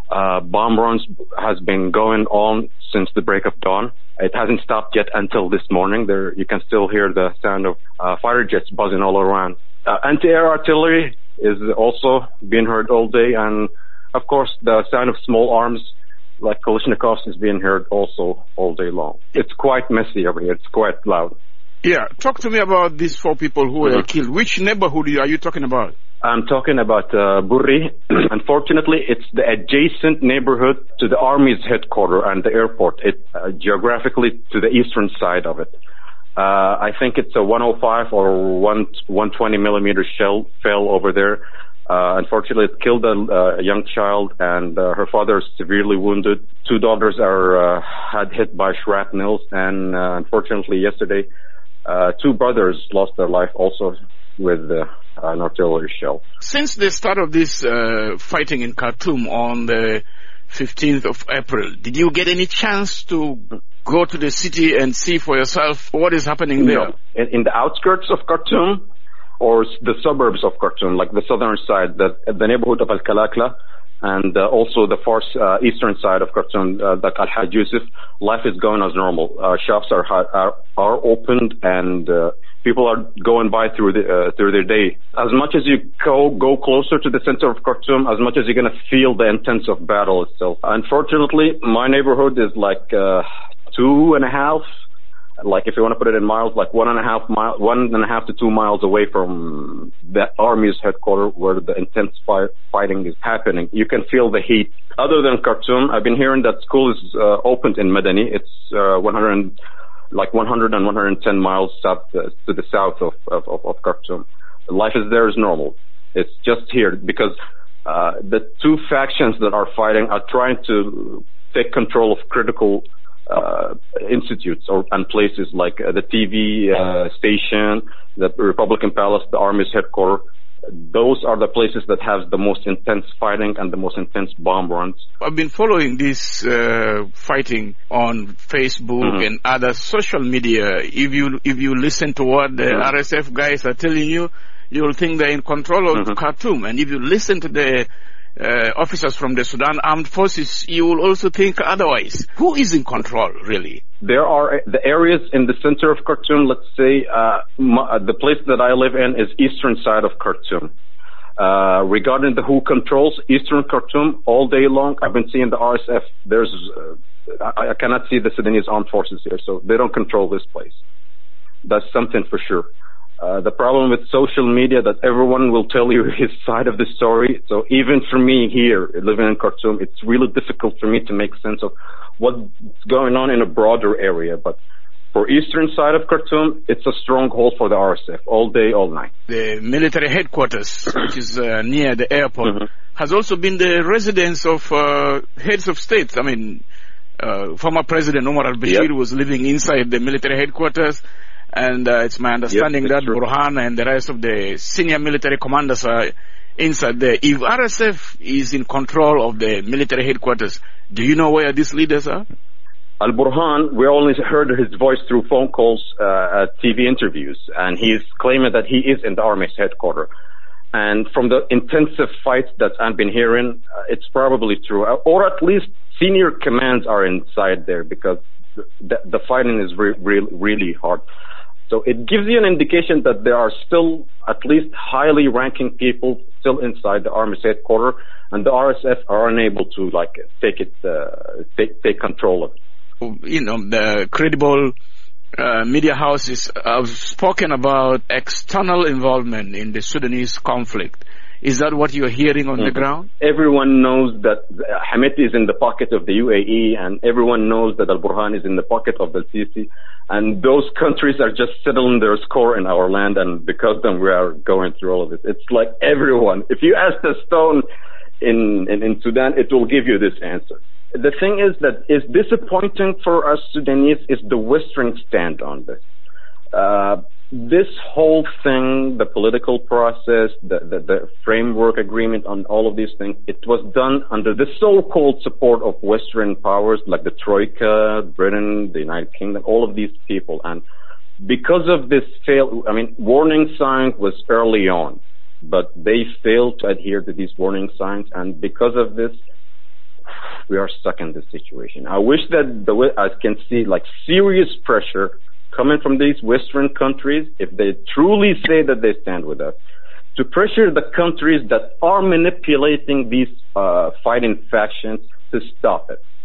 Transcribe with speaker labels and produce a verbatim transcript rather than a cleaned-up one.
Speaker 1: Uh, bomb runs has been going on since the break of dawn. It hasn't stopped yet until this morning. There, you can still hear the sound of uh, fighter jets buzzing all around. Uh, anti-air artillery is also being heard all day, and of course the sound of small arms like Kalashnikovs is being heard also all day long. It's quite messy over here. It's quite loud.
Speaker 2: Yeah, talk to me about these four people who
Speaker 1: mm-hmm.
Speaker 2: were killed. Which neighborhood are you talking about?
Speaker 1: I'm talking about uh, Burri. Unfortunately, it's the adjacent neighborhood to the Army's headquarters and the airport. It uh, geographically to the eastern side of it. Uh, I think it's a one oh five or one twenty millimeter shell fell over there. Uh, unfortunately, it killed a, a young child, and uh, her father is severely wounded. Two daughters are uh, had hit by shrapnels, and uh, unfortunately, yesterday, uh, two brothers lost their life also with uh, an artillery shell.
Speaker 2: Since the start of this uh, fighting in Khartoum on the fifteenth of April, did you get any chance to go to the city and see for yourself what is happening there?
Speaker 1: No. In, in the outskirts of Khartoum, or the suburbs of Khartoum, like the southern side, the, the neighborhood of Al-Kalakla, and uh, also the far uh, eastern side of Khartoum, uh, like Al-Haj Yusuf, life is going as normal. Uh, shops are, are are opened, and uh, people are going by through the uh, through their day. As much as you go go closer to the center of Khartoum, as much as you're going to feel the intense of battle itself. Unfortunately, my neighborhood is like uh, two and a half. Like if you want to put it in miles, like one and a half mile, one and a half to two miles away from the Army's headquarters where the intense fire, fighting is happening. You can feel the heat. Other than Khartoum, I've been hearing that school is uh, opened in Madani. It's uh, one hundred, like one hundred and one hundred ten miles south uh, to the south of, of, of, of Khartoum. Life is there is normal. It's just here because uh, the two factions that are fighting are trying to take control of critical Uh, institutes or and places like uh, the T V uh, station, the Republican Palace, the Army's headquarters. Those are the places that have the most intense fighting and the most intense bomb runs.
Speaker 2: I've been following this uh, fighting on Facebook mm-hmm. and other social media. If you if you listen to what the mm-hmm. R S F guys are telling you, you'll think they're in control of mm-hmm. Khartoum. And if you listen to the Uh, officers from the Sudan Armed Forces, you will also think otherwise. Who is in control, really?
Speaker 1: There are the areas in the center of Khartoum. Let's say uh, my, the place that I live in is eastern side of Khartoum. Uh, regarding the who controls eastern Khartoum all day long, I've been seeing the R S F. There's, uh, I, I cannot see the Sudanese Armed Forces here, so they don't control this place. That's something for sure. Uh, the problem with social media that everyone will tell you his side of the story. So even for me here, living in Khartoum, it's really difficult for me to make sense of what's going on in a broader area. But for eastern side of Khartoum, it's a stronghold for the R S F all day, all night.
Speaker 2: The military headquarters, which is uh, near the airport, mm-hmm. has also been the residence of uh, heads of states. I mean, uh, former President Omar al-Bashir yep. was living inside the military headquarters. And uh, it's my understanding yep, that true. Burhan and the rest of the senior military commanders are inside there. If R S F is in control of the military headquarters, do you know where these leaders are?
Speaker 1: Al-Burhan, we only heard his voice through phone calls, uh, at T V interviews, and he's claiming that he is in the Army's headquarters. And from the intensive fights that I've been hearing, uh, it's probably true. Or at least senior commands are inside there because the, the fighting is re- re- really hard. So it gives you an indication that there are still at least highly ranking people still inside the Army's headquarters, and the R S F are unable to like take it, uh, take take control of it.
Speaker 2: You know, the credible uh, media houses have spoken about external involvement in the Sudanese conflict. Is that what you're hearing on mm-hmm. the ground?
Speaker 1: Everyone knows that Hameti is in the pocket of the U A E, and everyone knows that Al-Burhan is in the pocket of the Sisi. And those countries are just settling their score in our land, and because of them we are going through all of this. It's like everyone. If you ask the stone in, in, in Sudan, it will give you this answer. The thing is that is disappointing for us Sudanese is the Western stand on this. Uh, This whole thing, the political process, the, the, the framework agreement on all of these things, it was done under the so-called support of Western powers like the Troika, Britain, the United Kingdom, all of these people. And because of this fail, I mean, warning signs was early on, but they failed to adhere to these warning signs. And because of this, we are stuck in this situation. I wish that the way I can see like serious pressure coming from these Western countries, if they truly say that they stand with us, to pressure the countries that are manipulating these uh, fighting factions to stop it.